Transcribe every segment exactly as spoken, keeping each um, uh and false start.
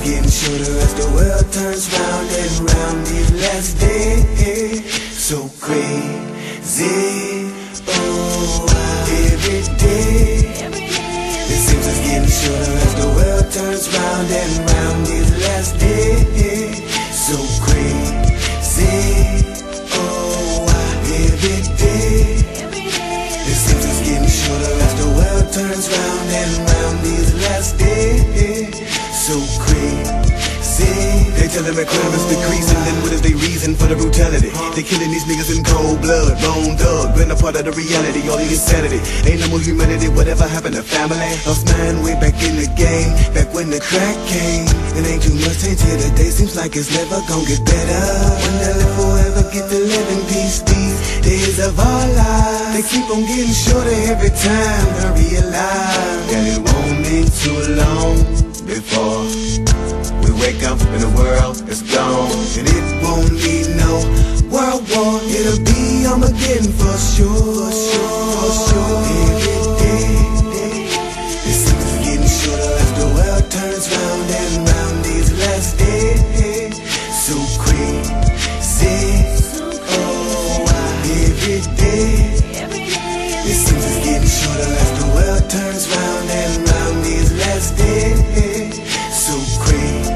getting shorter as the world turns round and round these last days. So crazy, oh, every day. It seems it's getting shorter as the world turns round and round these last days. So crazy, oh, every day. It seems it's getting shorter as the world turns round and round these last days. So crazy. They telling me crime is decreasing, then what is their reason for the brutality? They killing these niggas in cold blood, bone dug, been a part of the reality, all the insanity. Ain't no more humanity, whatever happened to family? Us man way back in the game, back when the crack came. It ain't too much change here today, seems like it's never gonna get better. Wonder if we'll ever get to live in peace these days of our lives. They keep on getting shorter every time I realize that it won't be too long before we wake up and the world is gone. And it won't be no world war, it'll be Armageddon for sure, for sure, for sure. Every day, it seems it's getting shorter as the world turns round and round these last days. So crazy, oh, every day. It seems it's getting shorter as the world turns round and round these last days. So crazy.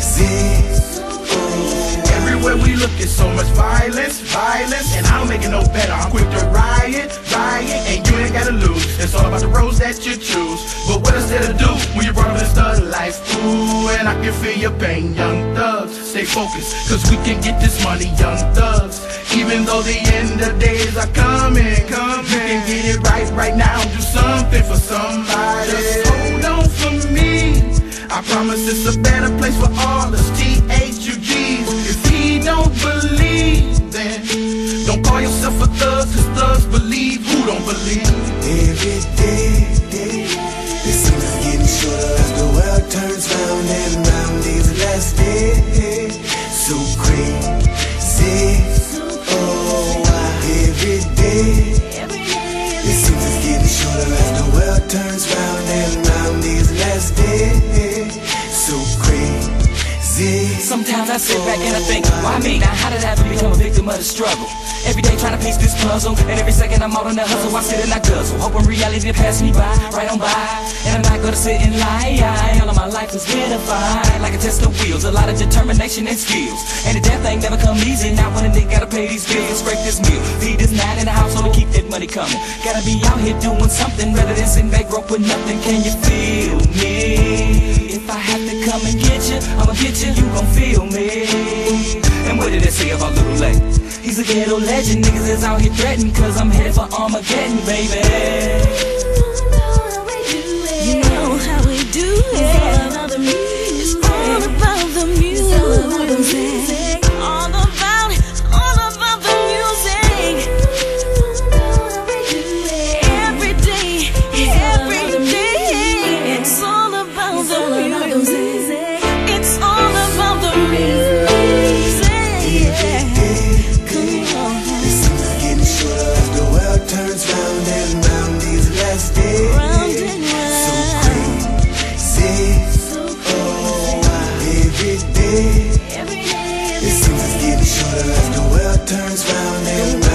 Everywhere we look, it's so much violence, violence, and I don't make it no better. I'm quick to riot, riot, and you ain't gotta lose. It's all about the roads that you choose. But what is there to do when you're brought up in stud life? Ooh, and I can feel your pain, young thugs. Stay focused, cause we can get this money, young thugs. Even though the end of days are coming, coming, you can get it right, right now. Do something for somebody. Just hold on for me. I promise it's a better place for all us T H U Gs. If he don't believe, then don't call yourself a thug, cause thugs believe who don't believe. Every day, day, it seems it's getting shorter as the world turns round and round these last days. So crazy, oh, every day. It seems it's getting shorter as the world turns round and round these last days. So crazy. Sometimes I sit back and I think, why me? Now how did I ever become a victim of the struggle? Every day trying to piece this puzzle, and every second I'm out on the hustle. I sit and I guzzle, hoping reality to pass me by, right on by. And I'm not gonna sit and lie. All of my life is vilified, like a test of wheels, a lot of determination and skills. And the damn thing never come easy. Not when a nigga gotta pay these bills, scrape this meal, feed this nine in the household to keep that money coming. Gotta be out here doing something rather than sitting back broke with nothing. Can you feel me? If I have to come and get you, I'ma get you, you gon' feel me. And what did they say about Little Lay? He's a ghetto legend, niggas is out here threatening, cause I'm headed for Armageddon, baby. You know how we do it. It's all about the music. It's all about the music. All about, all about the music. Every day, every day. It's all about the music. It's all about the music. Turns round and round these last days. So crazy, oh, every day. It seems it's getting shorter as the world turns round and round.